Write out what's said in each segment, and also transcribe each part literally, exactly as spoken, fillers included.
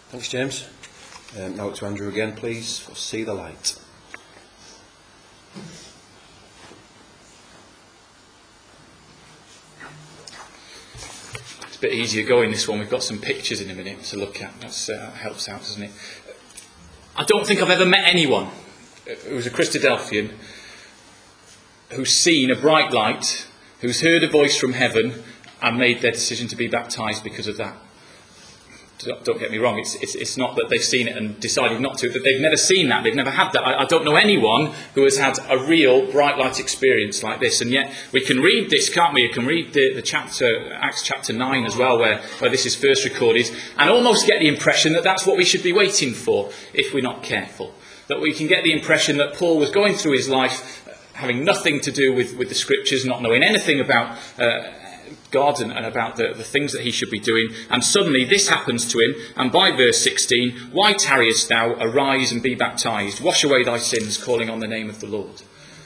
Thanks, James. Um, now to Andrew again, please, for See the Light. It's a bit easier going, this one. We've got some pictures in a minute to look at. That's, uh, that helps out, doesn't it? I don't think I've ever met anyone who's a Christadelphian who's seen a bright light, who's heard a voice from heaven and made their decision to be baptised because of that. Don't get me wrong, it's, it's, it's not that they've seen it and decided not to, but they've never seen that, they've never had that. I, I don't know anyone who has had a real bright light experience like this, and yet we can read this, can't we? We can read the, the chapter, Acts chapter nine as well, where, where this is first recorded, and almost get the impression that that's what we should be waiting for if we're not careful. That we can get the impression that Paul was going through his life having nothing to do with, with the scriptures, not knowing anything about uh, God and, and about the, the things that he should be doing, and suddenly this happens to him, and by verse sixteen, why tarriest thou? Arise and be baptized, wash away thy sins, calling on the name of the Lord.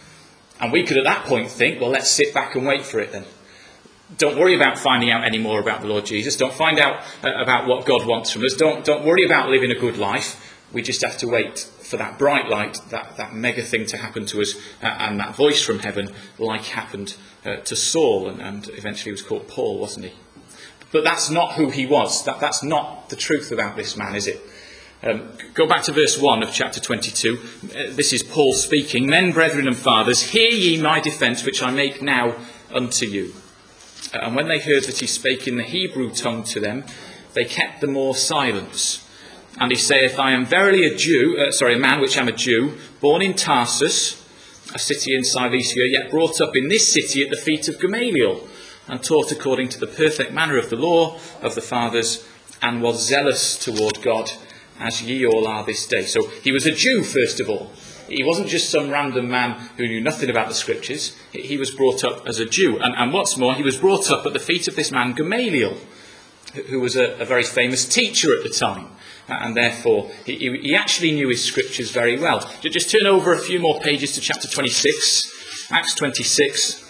And we could at that point think, well, let's sit back and wait for it then. Don't worry about finding out any more about the Lord Jesus. Don't find out uh, about what God wants from us. Don't, don't worry about living a good life. We just have to wait for that bright light, that, that mega thing to happen to us, uh, and that voice from heaven, like happened uh, to Saul, and, and eventually was called Paul, wasn't he? But that's not who he was. That, that's not the truth about this man, is it? Um, go back to verse one of chapter twenty-two. Uh, this is Paul speaking. Men, brethren and fathers, hear ye my defence, which I make now unto you. Uh, and when they heard that he spake in the Hebrew tongue to them, they kept the more silence. And he saith, I am verily a Jew, uh, sorry, a man which am a Jew, born in Tarsus, a city in Cilicia, yet brought up in this city at the feet of Gamaliel, and taught according to the perfect manner of the law of the fathers, and was zealous toward God, as ye all are this day. So he was a Jew, first of all. He wasn't just some random man who knew nothing about the scriptures. He was brought up as a Jew. And, and what's more, he was brought up at the feet of this man Gamaliel, who was a, a very famous teacher at the time. And therefore, he, he actually knew his scriptures very well. Just turn over a few more pages to chapter twenty-six, Acts twenty-six.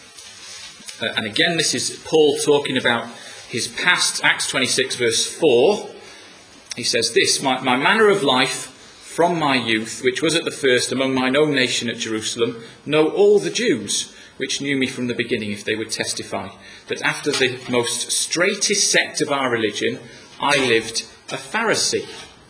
Uh, and again, this is Paul talking about his past. Acts twenty-six, verse four. He says this, my, my manner of life from my youth, which was at the first among mine own nation at Jerusalem, know all the Jews, which knew me from the beginning, if they would testify, that after the most straightest sect of our religion, I lived a Pharisee.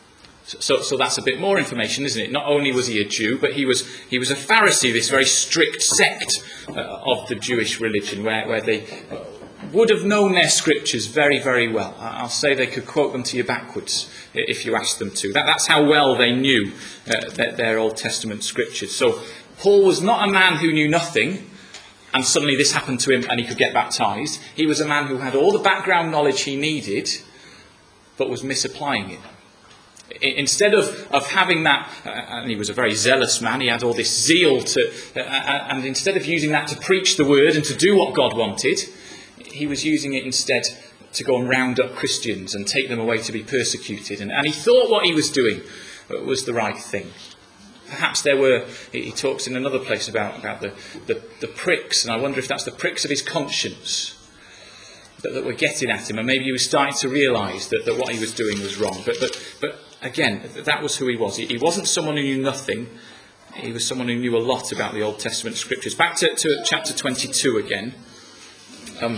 So, so that's a bit more information, isn't it? Not only was he a Jew, but he was he was a Pharisee, this very strict sect uh, of the Jewish religion, where, where they would have known their scriptures very, very well. I'll say they could quote them to you backwards if you asked them to. That, that's how well they knew uh, their, their Old Testament scriptures. So Paul was not a man who knew nothing, and suddenly this happened to him and he could get baptised. He was a man who had all the background knowledge he needed, but was misapplying it. Instead of, of having that, uh, and he was a very zealous man, he had all this zeal to, uh, and instead of using that to preach the word and to do what God wanted, he was using it instead to go and round up Christians and take them away to be persecuted. And, and he thought what he was doing was the right thing. Perhaps there were, he talks in another place about, about the, the, the pricks, and I wonder if that's the pricks of his conscience that, that were getting at him, and maybe he was starting to realise that, that what he was doing was wrong. But, but, but again, that was who he was. He, he wasn't someone who knew nothing. He was someone who knew a lot about the Old Testament scriptures. Back to, to chapter twenty-two again. Um,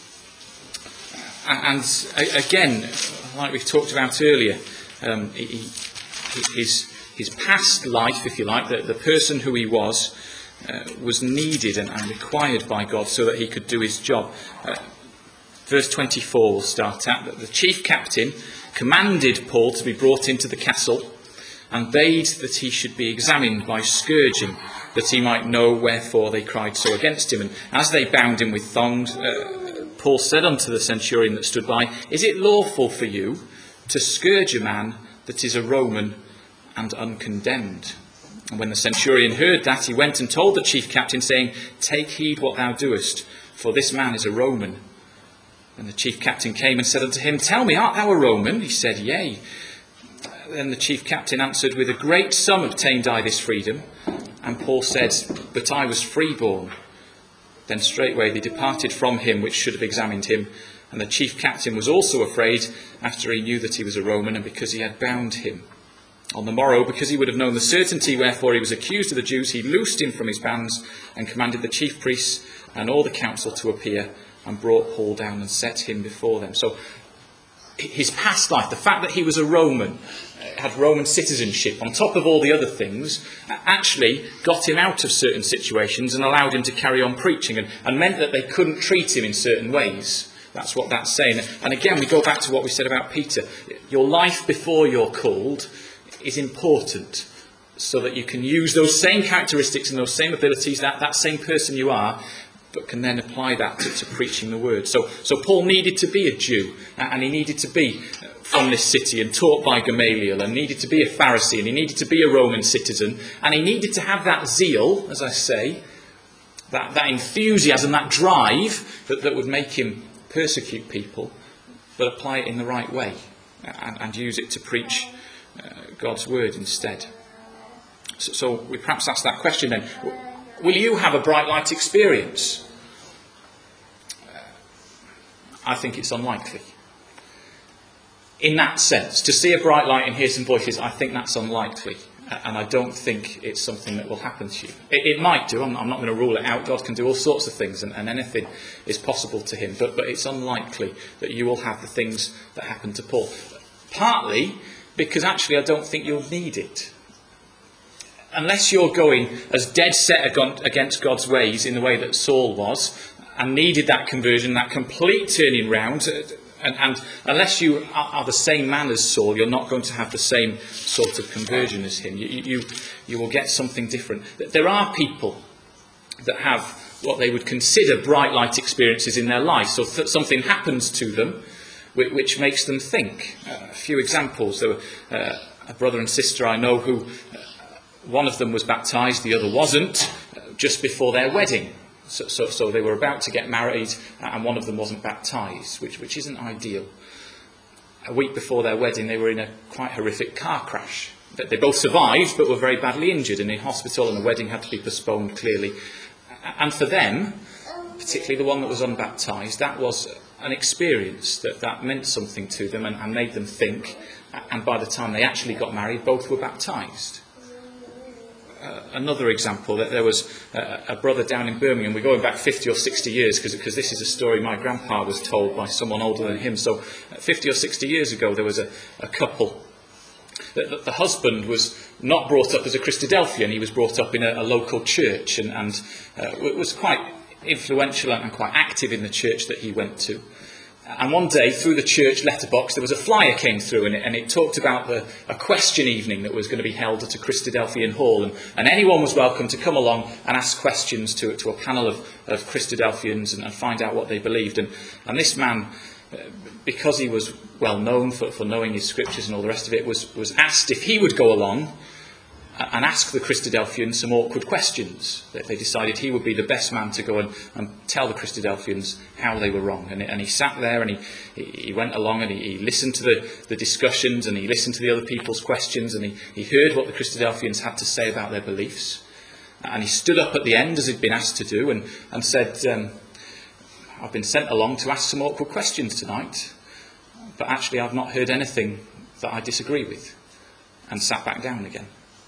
and, and again, like we've talked about earlier, um, he, he, his, his past life, if you like, the, the person who he was, uh, was needed and, and required by God so that he could do his job. Uh, verse twenty-four we'll start at. That the chief captain commanded Paul to be brought into the castle, and bade that he should be examined by scourging, that he might know wherefore they cried so against him. And as they bound him with thongs, uh, Paul said unto the centurion that stood by, Is it lawful for you to scourge a man that is a Roman and uncondemned? And when the centurion heard that, he went and told the chief captain, saying, Take heed what thou doest, for this man is a Roman. And the chief captain came and said unto him, Tell me, art thou a Roman? He said, Yea. Then the chief captain answered, With a great sum obtained I this freedom. And Paul said, But I was freeborn. Then straightway they departed from him which should have examined him, And the chief captain was also afraid after he knew that he was a Roman and because he had bound him. On the morrow, because he would have known the certainty wherefore he was accused of the Jews, he loosed him from his bands and commanded the chief priests and all the council to appear and brought Paul down and set him before them. So his past life, the fact that he was a Roman, had Roman citizenship, on top of all the other things, actually got him out of certain situations and allowed him to carry on preaching, and, and meant that they couldn't treat him in certain ways. That's what that's saying. And again, we go back to what we said about Peter. Your life before you're called is important, so that you can use those same characteristics and those same abilities, that, that same person you are, but can then apply that to, to preaching the word. So, so Paul needed to be a Jew, and he needed to be from this city and taught by Gamaliel, and needed to be a Pharisee, and he needed to be a Roman citizen, and he needed to have that zeal, as I say, that, that enthusiasm, that drive that, that would make him persecute people, but apply it in the right way and, and use it to preach uh, God's word instead. So, so we perhaps ask that question then. Will you have a bright light experience? Uh, I think it's unlikely. In that sense, to see a bright light and hear some voices, I think that's unlikely. And I don't think it's something that will happen to you. It, it might do. I'm, I'm not going to rule it out. God can do all sorts of things, and, and anything is possible to him. But, but it's unlikely that you will have the things that happened to Paul. Partly because actually I don't think you'll need it. Unless you're going as dead set against God's ways in the way that Saul was, and needed that conversion, that complete turning round, and, and unless you are, are the same man as Saul, you're not going to have the same sort of conversion as him. You, you, you will get something different. There are people that have what they would consider bright light experiences in their life. So th- something happens to them which, which makes them think. Uh, a few examples. There were uh, a brother and sister I know who... Uh, One of them was baptised, the other wasn't, just before their wedding. So, so, so they were about to get married, and one of them wasn't baptised, which, which isn't ideal. A week before their wedding, they were in a quite horrific car crash. They both survived, but were very badly injured and in hospital, and the wedding had to be postponed, clearly. And for them, particularly the one that was unbaptised, that was an experience that, that meant something to them and, and made them think. And by the time they actually got married, both were baptised. Uh, another example, that there was uh, a brother down in Birmingham. We're going back fifty or sixty years because this is a story my grandpa was told by someone older than him. So uh, fifty or sixty years ago there was a, a couple. The, the, the husband was not brought up as a Christadelphian. He was brought up in a, a local church and, and uh, was quite influential and quite active in the church that he went to. And one day, through the church letterbox, there was a flyer came through, and it, and it talked about the, a question evening that was going to be held at a Christadelphian hall. And, and anyone was welcome to come along and ask questions to, to a panel of, of Christadelphians and, and find out what they believed. And, and this man, because he was well known for, for knowing his scriptures and all the rest of it, was, was asked if he would go along and ask the Christadelphians some awkward questions. They decided he would be the best man to go and, and tell the Christadelphians how they were wrong. And, and he sat there and he, he went along and he, he listened to the, the discussions and he listened to the other people's questions and he, he heard what the Christadelphians had to say about their beliefs. And he stood up at the end, as he'd been asked to do, and, and said, um, I've been sent along to ask some awkward questions tonight, but actually I've not heard anything that I disagree with, and sat back down again.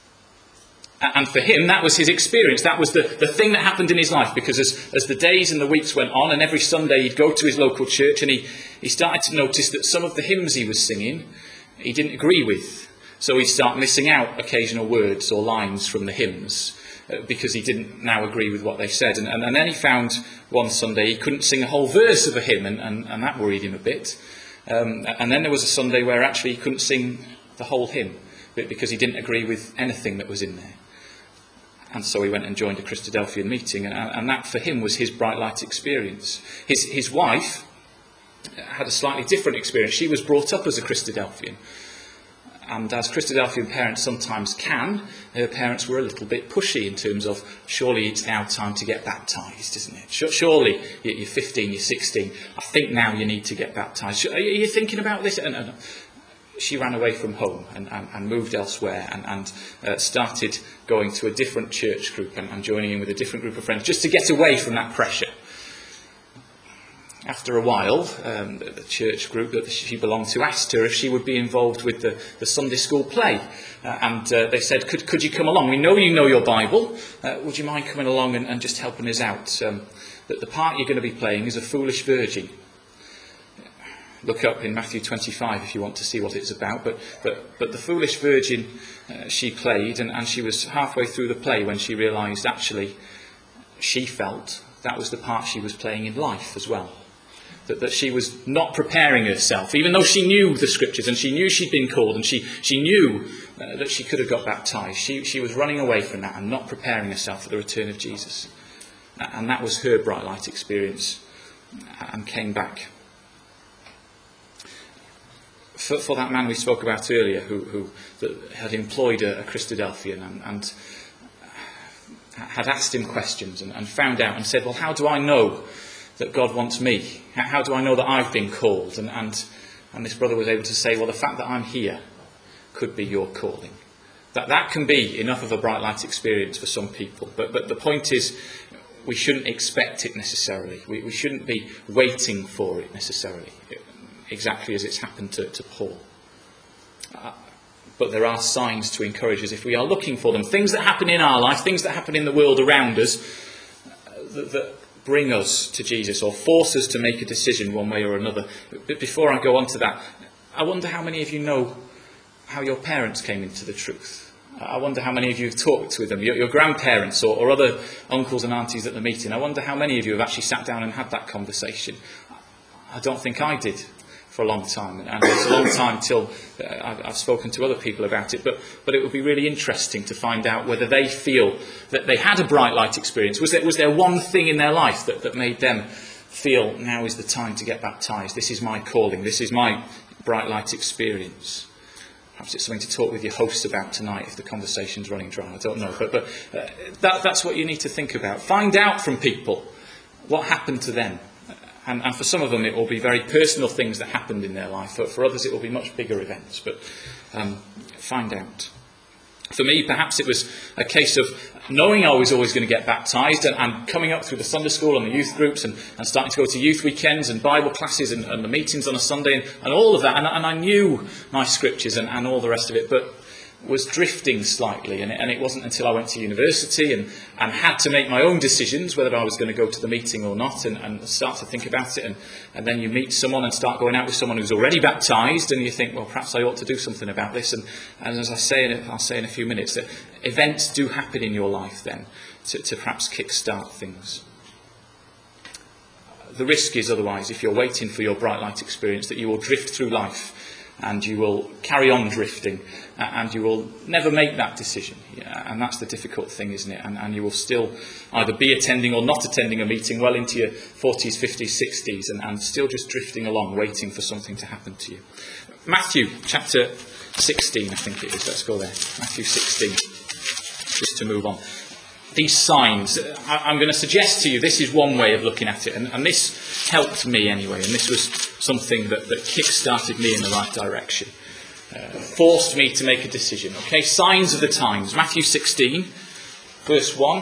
And for him, that was his experience. That was the, the thing that happened in his life. Because as, as the days and the weeks went on, and every Sunday he'd go to his local church, and he, he started to notice that some of the hymns he was singing, he didn't agree with. So he'd start missing out occasional words or lines from the hymns, uh, because he didn't now agree with what they said. And, and, and then he found one Sunday he couldn't sing a whole verse of a hymn, and, and, and that worried him a bit. Um, and then there was a Sunday where actually he couldn't sing the whole hymn, because he didn't agree with anything that was in there. And so he went and joined a Christadelphian meeting, and, and that for him was his bright light experience. His, his wife had a slightly different experience. She was brought up as a Christadelphian. And as Christadelphian parents sometimes can, her parents were a little bit pushy in terms of, surely it's now time to get baptised, isn't it? Surely you're fifteen, you're sixteen. I think now you need to get baptised. Are you thinking about this? And, and she ran away from home and, and, and moved elsewhere and, and uh, started going to a different church group and, and joining in with a different group of friends just to get away from that pressure. after a while, um, the, the church group that she belonged to asked her if she would be involved with the, the Sunday school play. Uh, and uh, they said, could, could you come along? We know you know your Bible. Uh, would you mind coming along and, and just helping us out? Um, that the part you're going to be playing is a foolish virgin. Look up in Matthew twenty-five if you want to see what it's about. But but, but the foolish virgin uh, she played, and, and she was halfway through the play when she realised actually she felt that was the part she was playing in life as well. That, that she was not preparing herself, even though she knew the scriptures and she knew she'd been called and she, she knew uh, that she could have got baptised. She, she was running away from that and not preparing herself for the return of Jesus. And that was her bright light experience, and came back. For, for that man we spoke about earlier, who, who that had employed a, a Christadelphian and, and had asked him questions and, and found out and said, well, how do I know that God wants me? How do I know that I've been called? And, and, and this brother was able to say, well, the fact that I'm here could be your calling. That, that can be enough of a bright light experience for some people. But, but the point is, we shouldn't expect it necessarily. We, we shouldn't be waiting for it necessarily, exactly as it's happened to, to Paul. Uh, but there are signs to encourage us if we are looking for them. Things that happen in our life, things that happen in the world around us, uh, that, that bring us to Jesus or force us to make a decision one way or another. But before I go on to that, I wonder how many of you know how your parents came into the truth. I wonder how many of you have talked with them, your, your grandparents or, or other uncles and aunties at the meeting. I wonder how many of you have actually sat down and had that conversation. I don't think I did for a long time, and it's a long time till uh, I've, I've spoken to other people about it, but, but it would be really interesting to find out whether they feel that they had a bright light experience. Was there, was there one thing in their life that, that made them feel now is the time to get baptised? This is my calling, this is my bright light experience. Perhaps it's something to talk with your hosts about tonight if the conversation's running dry, I don't know. But, but uh, that, that's what you need to think about. Find out from people what happened to them. And, and for some of them it will be very personal things that happened in their life. For, for others it will be much bigger events. But um, find out. For me, perhaps it was a case of knowing I was always going to get baptised and, and coming up through the Sunday school and the youth groups and, and starting to go to youth weekends and Bible classes and, and the meetings on a Sunday and, and all of that. And, and I knew my scriptures and, and all the rest of it, but was drifting slightly. And it, and it wasn't until I went to university and, and had to make my own decisions whether I was going to go to the meeting or not and, and start to think about it. And, and then you meet someone and start going out with someone who's already baptised and you think, well, perhaps I ought to do something about this. And, and as I say, in a, I'll say in a few minutes, that events do happen in your life then to, to perhaps kick-start things. The risk is otherwise, if you're waiting for your bright light experience, that you will drift through life and you will carry on drifting and you will never make that decision. Yeah, and that's the difficult thing, isn't it? And, and you will still either be attending or not attending a meeting well into your forties, fifties, sixties and, and still just drifting along, waiting for something to happen to you. Matthew chapter sixteen, I think it is. Let's go there. Matthew sixteen, just to move on. These signs, I, I'm going to suggest to you, this is one way of looking at it, and, and this helped me anyway, and this was something that, that kick-started me in the right direction, uh, forced me to make a decision. Okay, signs of the times. Matthew sixteen, verse one.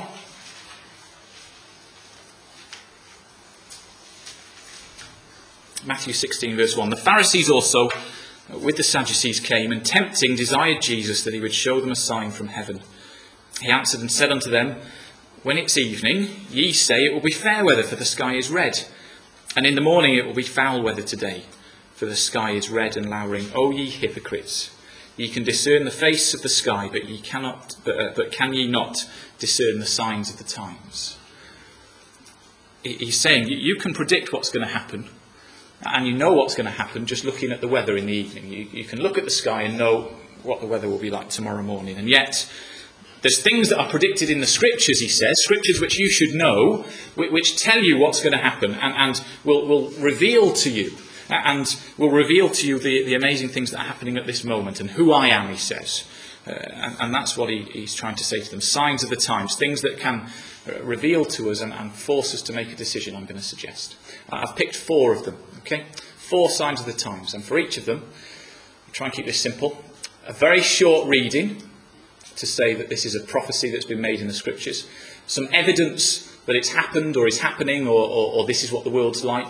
Matthew sixteen, verse one. The Pharisees also, with the Sadducees, came, and tempting, desired Jesus that he would show them a sign from heaven. He answered and said unto them, when it's evening, ye say it will be fair weather, for the sky is red. And in the morning it will be foul weather today, for the sky is red and lowering. O ye hypocrites, ye can discern the face of the sky, but ye cannot. But, uh, but can ye not discern the signs of the times? He's saying you can predict what's going to happen, and you know what's going to happen just looking at the weather in the evening. You, you can look at the sky and know what the weather will be like tomorrow morning, and yet there's things that are predicted in the scriptures, he says, scriptures which you should know, which tell you what's going to happen and, and will, will reveal to you, and will reveal to you the, the amazing things that are happening at this moment and who I am, he says. Uh, and, and that's what he, he's trying to say to them. Signs of the times, things that can uh, reveal to us and, and force us to make a decision, I'm going to suggest. Uh, I've picked four of them, okay? Four signs of the times. And for each of them, I'll try and keep this simple. A very short reading to say that this is a prophecy that's been made in the scriptures. Some evidence that it's happened or is happening or, or, or this is what the world's like.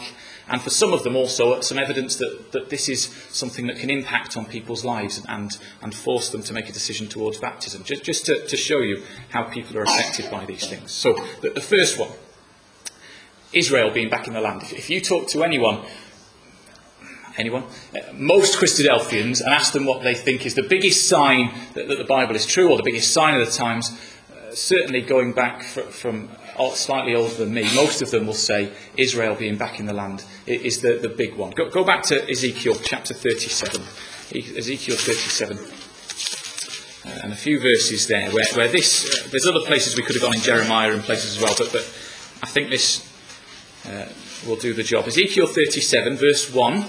And for some of them also some evidence that, that this is something that can impact on people's lives and, and force them to make a decision towards baptism, just, just to, to show you how people are affected by these things. So the, the first one, Israel being back in the land. If, if you talk to anyone, anyone, uh, most Christadelphians, and ask them what they think is the biggest sign that, that the Bible is true, or the biggest sign of the times, uh, certainly going back fr- from slightly older than me, most of them will say Israel being back in the land is the, the big one. Go, go back to Ezekiel chapter thirty-seven. Ezekiel thirty-seven. Uh, and a few verses there where, where this, uh, there's other places we could have gone in Jeremiah and places as well, but, but I think this uh, will do the job. Ezekiel thirty-seven, verse one.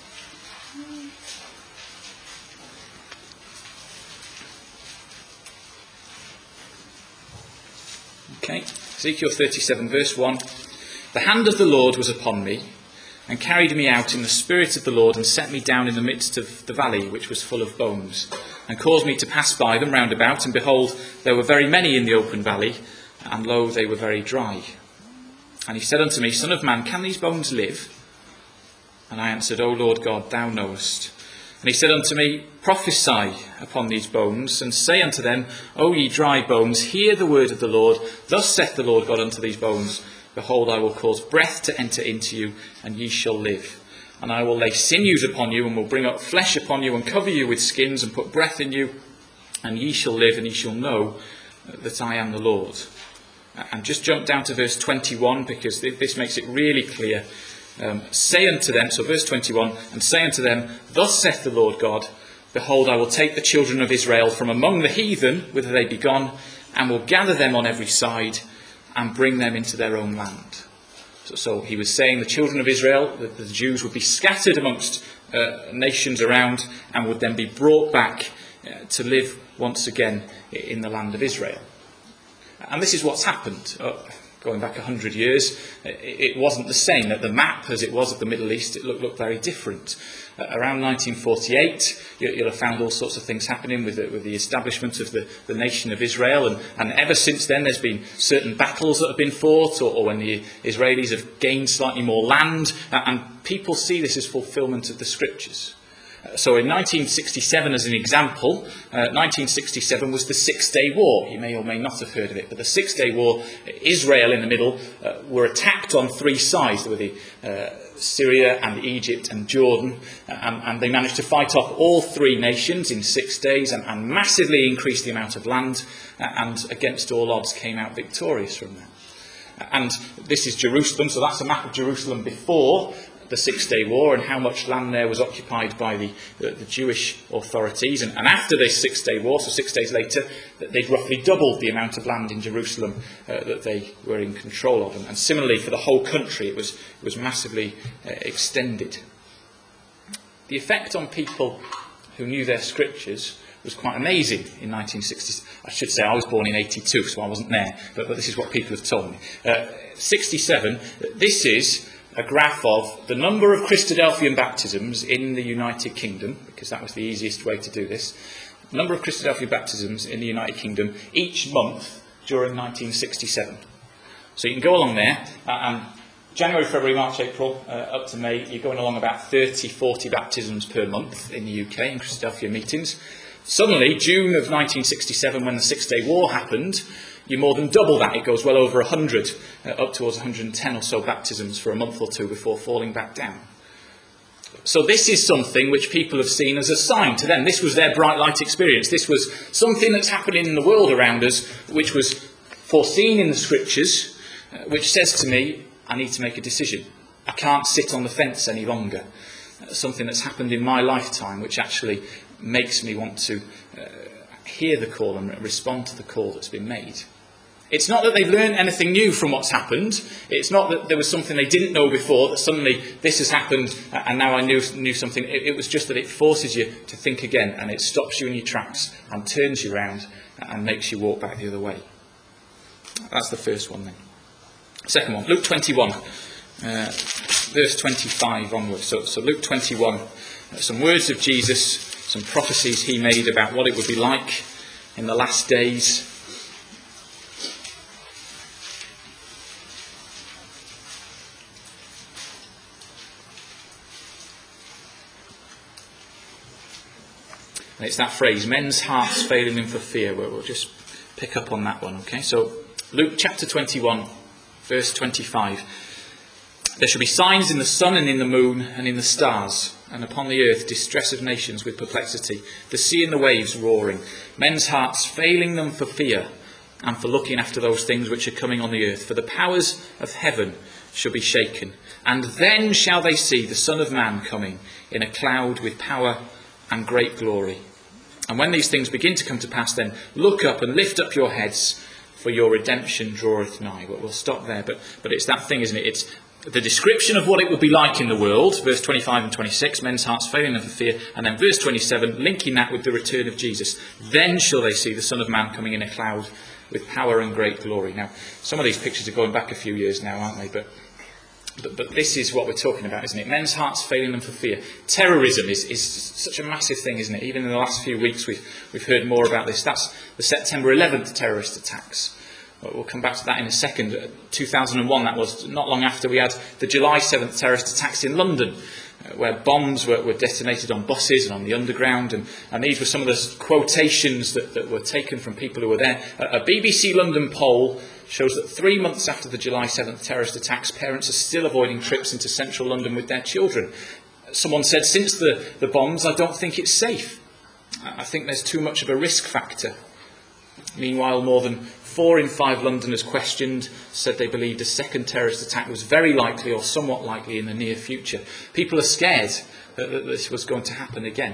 Okay, Ezekiel thirty-seven, verse one. The hand of the Lord was upon me, and carried me out in the spirit of the Lord, and set me down in the midst of the valley, which was full of bones, and caused me to pass by them round about, and behold, there were very many in the open valley, and lo, they were very dry. And he said unto me, Son of man, can these bones live? And I answered, O Lord God, thou knowest. And he said unto me, Prophesy upon these bones, and say unto them, O ye dry bones, hear the word of the Lord. Thus saith the Lord God unto these bones, Behold, I will cause breath to enter into you, and ye shall live. And I will lay sinews upon you, and will bring up flesh upon you, and cover you with skins, and put breath in you, and ye shall live, and ye shall know that I am the Lord. And just jump down to verse twenty-one, because this makes it really clear. Um, say unto them, so verse twenty-one, and say unto them, Thus saith the Lord God, Behold, I will take the children of Israel from among the heathen, whither they be gone, and will gather them on every side, and bring them into their own land. So, so he was saying the children of Israel, that the Jews would be scattered amongst uh, nations around, and would then be brought back uh, to live once again in the land of Israel. And this is what's happened. Uh, Going back a hundred years, it wasn't the same. The map, as it was of the Middle East, it looked, looked very different. Uh, around nineteen forty-eight, you, you'll have found all sorts of things happening with the, with the establishment of the, the nation of Israel. And, and ever since then, there's been certain battles that have been fought, or, or when the Israelis have gained slightly more land. Uh, and people see this as fulfillment of the scriptures. So in nineteen sixty-seven, as an example, uh, nineteen sixty-seven was the Six-Day War. You may or may not have heard of it, but the Six-Day War, Israel in the middle, uh, were attacked on three sides. There were the uh, Syria and Egypt and Jordan, uh, and, and they managed to fight off all three nations in six days and, and massively increase the amount of land, uh, and against all odds came out victorious from that. And this is Jerusalem, so that's a map of Jerusalem before the Six-Day War, and how much land there was occupied by the, the, the Jewish authorities. And, and after this Six-Day War, so six days later, they'd roughly doubled the amount of land in Jerusalem uh, that they were in control of. And, and similarly, for the whole country, it was, it was massively uh, extended. The effect on people who knew their scriptures was quite amazing in nineteen sixty. I should say I was born in eighty-two, so I wasn't there, but, but this is what people have told me. Uh, sixty-seven, this is a graph of the number of Christadelphian baptisms in the United Kingdom, because that was the easiest way to do this. Number of Christadelphian baptisms in the United Kingdom each month during nineteen sixty-seven. So you can go along there, uh, and January, February, March, April, uh, up to May, you're going along about thirty, forty baptisms per month in the U K in Christadelphian meetings. Suddenly, June of nineteen sixty-seven, when the Six-Day War happened, you more than double that. It goes well over one hundred, uh, up towards one hundred ten or so baptisms for a month or two before falling back down. So this is something which people have seen as a sign to them. This was their bright light experience. This was something that's happening in the world around us, which was foreseen in the scriptures, uh, which says to me, I need to make a decision. I can't sit on the fence any longer. Uh, something that's happened in my lifetime, which actually makes me want to uh, hear the call and respond to the call that's been made. It's not that they've learned anything new from what's happened. It's not that there was something they didn't know before, that suddenly this has happened and now I knew, knew something. It, it was just that it forces you to think again, and it stops you in your tracks and turns you around and makes you walk back the other way. That's the first one then. Second one, Luke twenty-one, uh, verse twenty-five onwards. So, so Luke twenty-one, uh, some words of Jesus, some prophecies he made about what it would be like in the last days. And it's that phrase, men's hearts failing them for fear, where we'll just pick up on that one, okay? So, Luke chapter twenty-one, verse twenty-five. There shall be signs in the sun and in the moon and in the stars, and upon the earth distress of nations with perplexity, the sea and the waves roaring, men's hearts failing them for fear, and for looking after those things which are coming on the earth. For the powers of heaven shall be shaken. And then shall they see the Son of Man coming in a cloud with power and great glory. And when these things begin to come to pass, then look up and lift up your heads, for your redemption draweth nigh. Well, we'll stop there, but, but it's that thing, isn't it? It's the description of what it would be like in the world, verse twenty-five and twenty-six, men's hearts failing them for fear, and then verse twenty-seven, linking that with the return of Jesus. Then shall they see the Son of Man coming in a cloud with power and great glory. Now, some of these pictures are going back a few years now, aren't they? But but, but this is what we're talking about, isn't it? Men's hearts failing them for fear. Terrorism is, is such a massive thing, isn't it? Even in the last few weeks we've, we've heard more about this. That's the September eleventh terrorist attacks. We'll come back to that in a second. two thousand one, that was not long after we had the July seventh terrorist attacks in London, where bombs were, were detonated on buses and on the underground. And, and these were some of the quotations that, that were taken from people who were there. A, a B B C London poll shows that three months after the July seventh terrorist attacks, parents are still avoiding trips into central London with their children. Someone said, since the, the bombs, I don't think it's safe. I think there's too much of a risk factor. Meanwhile, more than four in five Londoners questioned said they believed a second terrorist attack was very likely or somewhat likely in the near future. People are scared that, that this was going to happen again.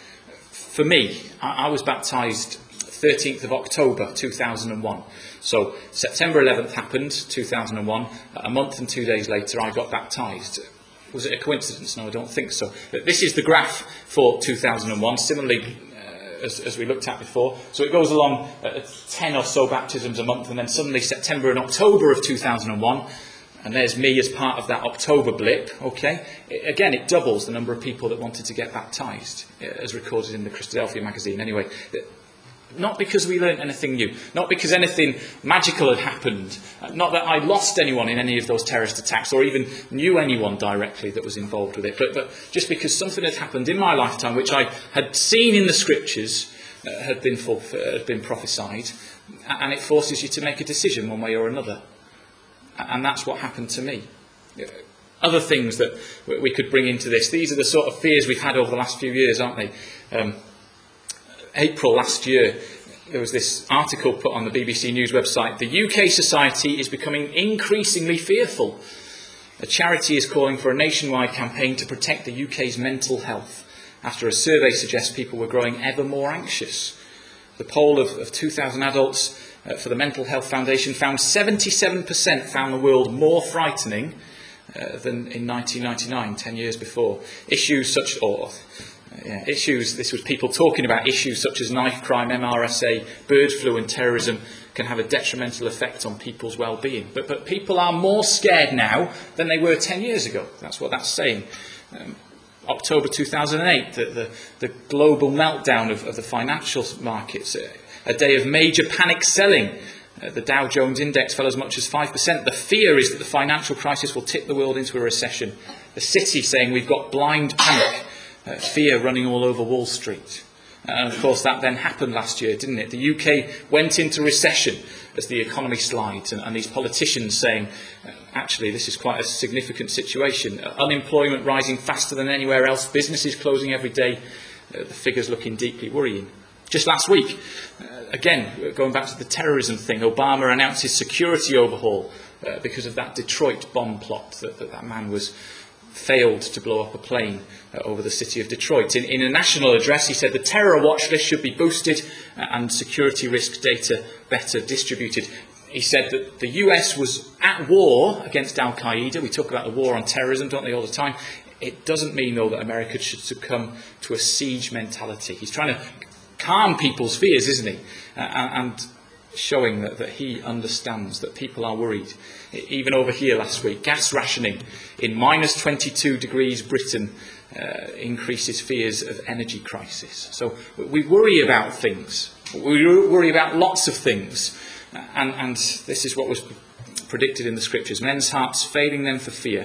For me, I, I was baptised thirteenth of October two thousand one. So September eleventh happened, two thousand one. A month and two days later, I got baptised. Was it a coincidence? No, I don't think so. But this is the graph for two thousand one. Similarly, As, as we looked at before. So it goes along at ten or so baptisms a month, and then suddenly September and October of two thousand one, and there's me as part of that October blip, okay? It, again, it doubles the number of people that wanted to get baptised, as recorded in the Christadelphia magazine. Anyway, not because we learnt anything new, not because anything magical had happened, not that I lost anyone in any of those terrorist attacks or even knew anyone directly that was involved with it, but, but just because something had happened in my lifetime which I had seen in the scriptures, uh, had been fulf- had been prophesied, and it forces you to make a decision one way or another. And that's what happened to me. Other things that we could bring into this, these are the sort of fears we've had over the last few years, aren't they? Um, April last year, there was this article put on the B B C News website. The U K society is becoming increasingly fearful. A charity is calling for a nationwide campaign to protect the U K's mental health after a survey suggests people were growing ever more anxious. The poll of, of two thousand adults uh, for the Mental Health Foundation found seventy-seven percent found the world more frightening uh, than in nineteen ninety-nine, ten years before. Issues such or Yeah, issues, this was people talking about issues such as knife crime, M R S A, bird flu and terrorism can have a detrimental effect on people's well-being. But, but people are more scared now than they were ten years ago. That's what that's saying. Um, October two thousand eight, the, the, the global meltdown of, of the financial markets, a, a day of major panic selling. Uh, the Dow Jones index fell as much as five percent. The fear is that the financial crisis will tip the world into a recession. The City saying we've got blind panic. Uh, fear running all over Wall Street. And of course that then happened last year, didn't it? The U K went into recession as the economy slides, and, and these politicians saying, uh, actually this is quite a significant situation. Uh, unemployment rising faster than anywhere else, businesses closing every day, uh, the figures looking deeply worrying. Just last week, uh, again, going back to the terrorism thing, Obama announced his security overhaul uh, because of that Detroit bomb plot that that, that man was failed to blow up a plane uh, over the city of Detroit. In, in a national address, he said the terror watch list should be boosted uh, and security risk data better distributed. He said that the U S was at war against Al-Qaeda. We talk about the war on terrorism, don't they, all the time. It doesn't mean, though, that America should succumb to a siege mentality. He's trying to calm people's fears, isn't he? Uh, and showing that, that he understands that people are worried. Even over here last week, gas rationing in minus twenty-two degrees Britain uh, increases fears of energy crisis. So we worry about things. We worry about lots of things. And, and this is what was predicted in the scriptures. Men's hearts failing them for fear,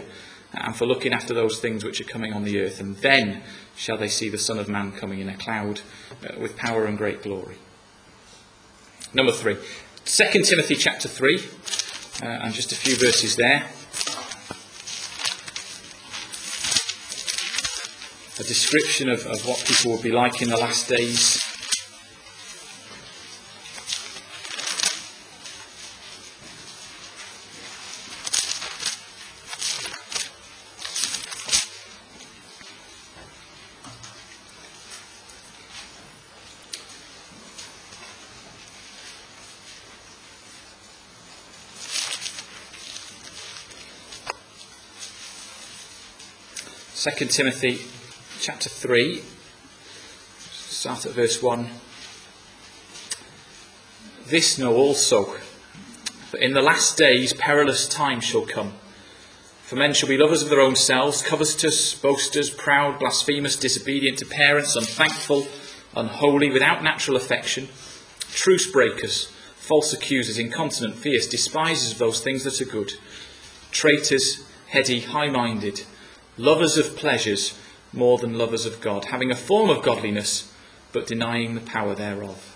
and for looking after those things which are coming on the earth. And then shall they see the Son of Man coming in a cloud uh, with power and great glory. Number three, Second Timothy chapter three, uh, and just a few verses there. A description of, of what people will be like in the last days. Second Timothy chapter three, start at verse one. This know also, that in the last days perilous times shall come. For men shall be lovers of their own selves, covetous, boasters, proud, blasphemous, disobedient to parents, unthankful, unholy, without natural affection, truce breakers, false accusers, incontinent, fierce, despisers of those things that are good, traitors, heady, high-minded, lovers of pleasures more than lovers of God, having a form of godliness, but denying the power thereof.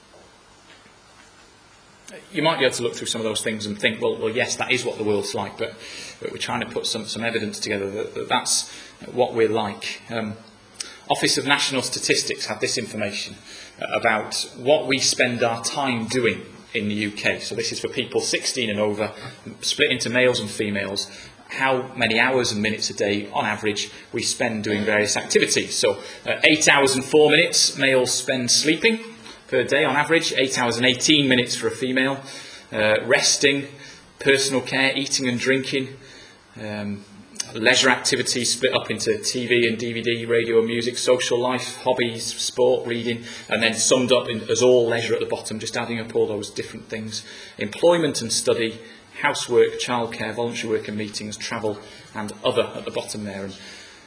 You might be able to look through some of those things and think, well, well yes, that is what the world's like, but, but we're trying to put some, some evidence together that, that that's what we're like. Um, Office of National Statistics had this information about what we spend our time doing in the U K. So this is for people sixteen and over, split into males and females. How many hours and minutes a day, on average, we spend doing various activities. So uh, eight hours and four minutes males spend sleeping per day on average, eight hours and eighteen minutes for a female, uh, resting, personal care, eating and drinking, um, leisure activities split up into T V and D V D, radio and music, social life, hobbies, sport, reading, and then summed up in, as all leisure at the bottom, just adding up all those different things. Employment and study, housework, childcare, voluntary work and meetings, travel, and other at the bottom there. And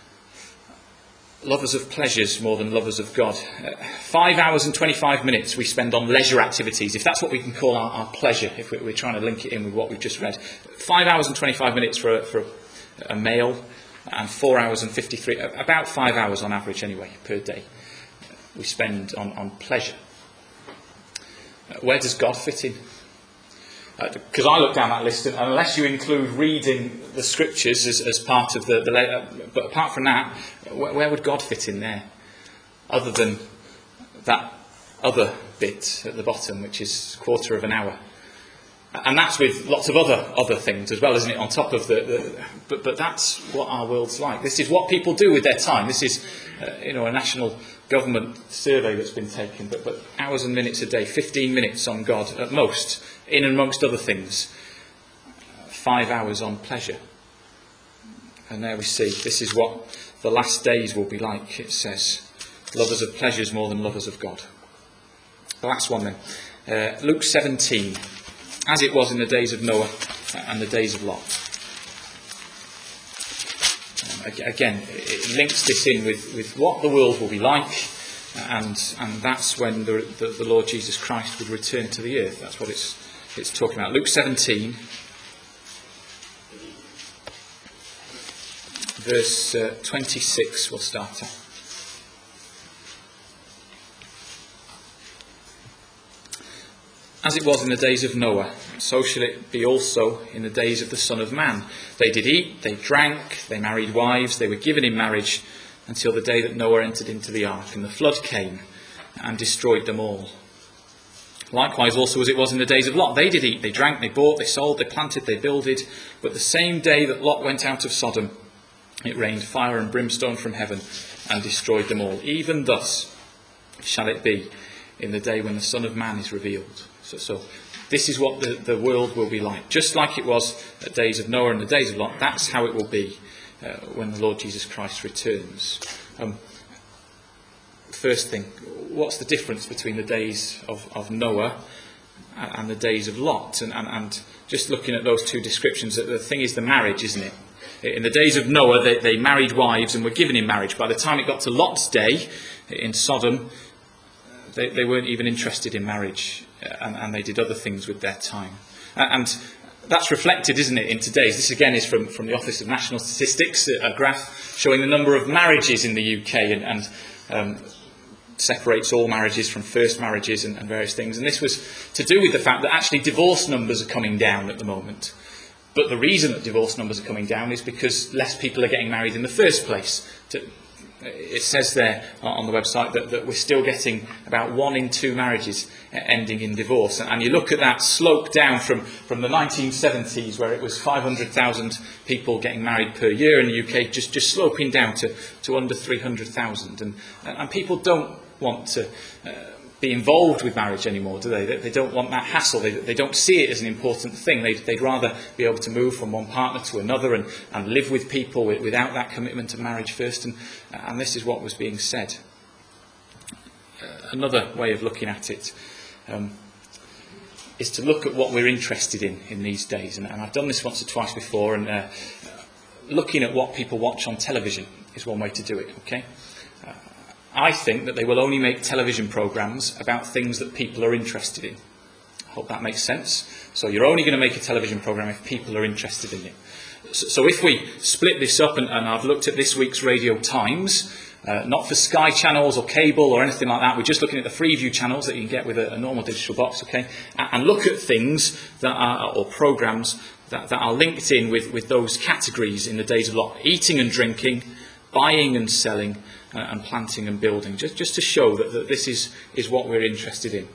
lovers of pleasures more than lovers of God. Uh, five hours and twenty-five minutes we spend on leisure activities, if that's what we can call our, our pleasure, if we're, we're trying to link it in with what we've just read. Five hours and twenty-five minutes for a, for a, a male, and four hours and fifty-three, about five hours on average anyway, per day, we spend on, on pleasure. Uh, where does God fit in? Because uh, I look down that list, and unless you include reading the scriptures as, as part of the, the uh, but apart from that, where, where would God fit in there? Other than that other bit at the bottom, which is a quarter of an hour. And that's with lots of other other things as well, isn't it, on top of the... the but, but that's what our world's like. This is what people do with their time. This is, uh, you know, a national government survey that's been taken. But, but hours and minutes a day, fifteen minutes on God at most, in and amongst other things. Five hours on pleasure. And there we see, this is what the last days will be like, it says. Lovers of pleasures more than lovers of God. The last one then. Uh, Luke seventeen. As it was in the days of Noah and the days of Lot. Um, again, it links this in with, with what the world will be like, and and that's when the, the, the Lord Jesus Christ would return to the earth. That's what it's it's talking about. Luke seventeen, verse uh, twenty-six, we'll start at. As it was in the days of Noah, so shall it be also in the days of the Son of Man. They did eat, they drank, they married wives, they were given in marriage, until the day that Noah entered into the ark, and the flood came and destroyed them all. Likewise also as it was in the days of Lot. They did eat, they drank, they bought, they sold, they planted, they builded. But the same day that Lot went out of Sodom, it rained fire and brimstone from heaven and destroyed them all. Even thus shall it be in the day when the Son of Man is revealed. So, so this is what the, the world will be like. Just like it was at the days of Noah and the days of Lot, that's how it will be uh, when the Lord Jesus Christ returns. Um, first thing, what's the difference between the days of, of Noah and the days of Lot? And, and, and just looking at those two descriptions, the thing is the marriage, isn't it? In the days of Noah, they, they married wives and were given in marriage. By the time it got to Lot's day in Sodom, they, they weren't even interested in marriage, and, and they did other things with their time. And that's reflected, isn't it, in today's. This again is from, from the Office of National Statistics, a graph showing the number of marriages in the U K and, and um, separates all marriages from first marriages and, and various things. And this was to do with the fact that actually divorce numbers are coming down at the moment. But the reason that divorce numbers are coming down is because less people are getting married in the first place. To, It says there on the website that, that we're still getting about one in two marriages ending in divorce. And you look at that slope down from, from the nineteen seventies, where it was five hundred thousand people getting married per year in the U K, just, just sloping down to, to under three hundred thousand. And, and people don't want to uh, be involved with marriage anymore, do they? They, they don't want that hassle. They, they don't see it as an important thing. They, they'd rather be able to move from one partner to another and, and live with people without that commitment to marriage first. And, and this is what was being said. Uh, another way of looking at it um, is to look at what we're interested in in these days. And, and I've done this once or twice before. And uh, looking at what people watch on television is one way to do it. Okay. I think that they will only make television programmes about things that people are interested in. I hope that makes sense. So you're only going to make a television programme if people are interested in it. So, so if we split this up, and, and I've looked at this week's Radio Times, uh, not for Sky channels or cable or anything like that, we're just looking at the Freeview channels that you can get with a, a normal digital box, okay, and, and look at things that are, or programmes that, that are linked in with, with those categories in the days of lockdown: eating and drinking, buying and selling, Uh, and planting and building, just, just to show that, that this is, is what we're interested in.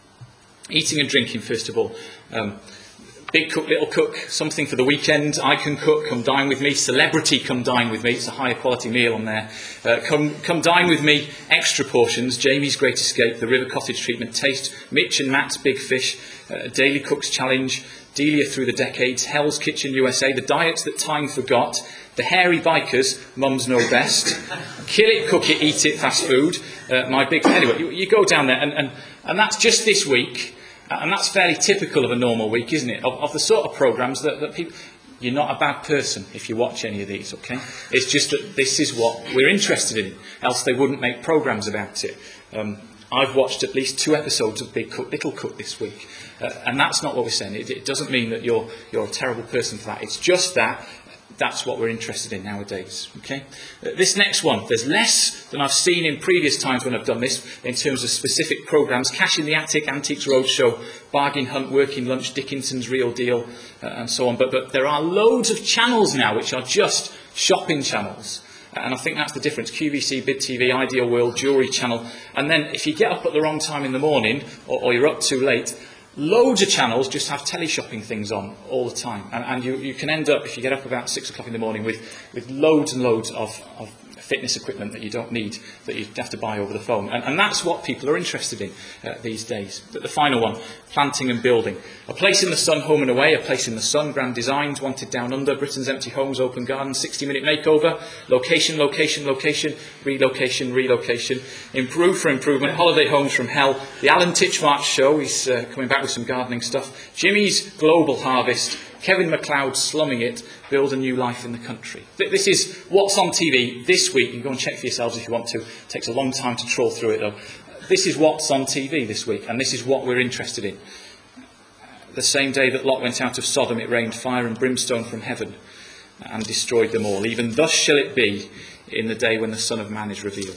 Eating and drinking, first of all. Um, big cook, little cook, something for the weekend. I can cook, come dine with me. Celebrity, come dine with me. It's a higher quality meal on there. Uh, come, come dine with me. Extra portions. Jamie's Great Escape, the River Cottage treatment. Taste Mitch and Matt's Big Fish. Uh, Daily Cook's Challenge. Delia Through the Decades. Hell's Kitchen U S A. The Diets That Time Forgot. The Hairy Bikers, Mums Know Best. Kill It, Cook It, Eat It, Fast Food. Uh, my big anyway, you, you go down there, and, and, and that's just this week, and that's fairly typical of a normal week, isn't it? Of, of the sort of programmes that, that people. You're not a bad person if you watch any of these, okay? It's just that this is what we're interested in, else they wouldn't make programmes about it. Um, I've watched at least two episodes of Big Cook, Little Cook this week, uh, and that's not what we're saying. It, it doesn't mean that you're you're a terrible person for that. It's just that. That's what we're interested in nowadays. Okay. Uh, this next one, there's less than I've seen in previous times when I've done this in terms of specific programmes: Cash in the Attic, Antiques Roadshow, Bargain Hunt, Working Lunch, Dickinson's Real Deal, uh, and so on. But, but there are loads of channels now which are just shopping channels. And I think that's the difference. Q V C, Bid T V, Ideal World, Jewellery Channel. And then if you get up at the wrong time in the morning, or, or you're up too late, loads of channels just have teleshopping things on all the time. And, and you, you can end up, if you get up about six o'clock in the morning, with, with loads and loads of, of fitness equipment that you don't need, that you have to buy over the phone. And, and that's what people are interested in uh, these days. But the final one, planting and building. A Place in the Sun, Home and Away. A Place in the Sun, Grand Designs, Wanted Down Under, Britain's Empty Homes, Open Gardens, sixty minute Makeover, Location, Location, Location, Relocation, Relocation, Improve for Improvement, Holiday Homes from Hell, The Alan Titchmarsh Show, he's uh, coming back with some gardening stuff, Jimmy's Global Harvest, Kevin MacLeod, Slumming It, Build a New Life in the Country. This is what's on T V this week. You can go and check for yourselves if you want to. It takes a long time to trawl through it, though. This is what's on T V this week, and this is what we're interested in. The same day that Lot went out of Sodom, it rained fire and brimstone from heaven and destroyed them all. Even thus shall it be in the day when the Son of Man is revealed.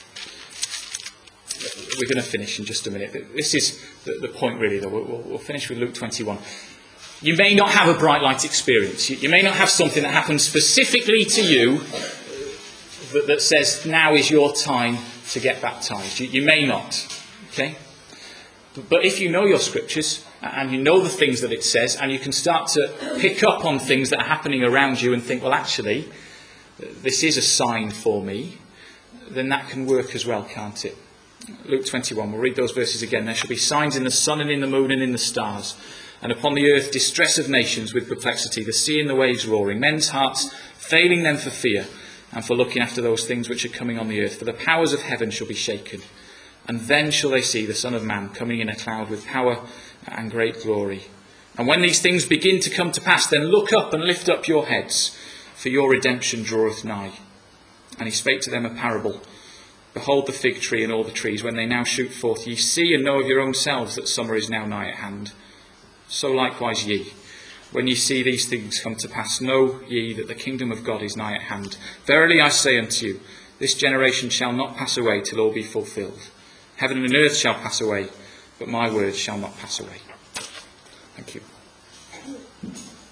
We're going to finish in just a minute. This is the, the point, really, though. We'll, we'll finish with Luke twenty-one. You may not have a bright light experience. You, you may not have something that happens specifically to you that, that says, now is your time to get baptised. You, you may not. Okay? But, but if you know your scriptures, and you know the things that it says, and you can start to pick up on things that are happening around you and think, well, actually, this is a sign for me, then that can work as well, can't it? Luke twenty-one, we'll read those verses again. There shall be signs in the sun and in the moon and in the stars, and upon the earth distress of nations with perplexity, the sea and the waves roaring, men's hearts failing them for fear, and for looking after those things which are coming on the earth. For the powers of heaven shall be shaken. And then shall they see the Son of Man coming in a cloud with power and great glory. And when these things begin to come to pass, then look up and lift up your heads, for your redemption draweth nigh. And he spake to them a parable. Behold the fig tree and all the trees, when they now shoot forth, ye see and know of your own selves that summer is now nigh at hand. So likewise ye, when ye see these things come to pass, know ye that the kingdom of God is nigh at hand. Verily I say unto you, this generation shall not pass away till all be fulfilled. Heaven and earth shall pass away, but my words shall not pass away. Thank you.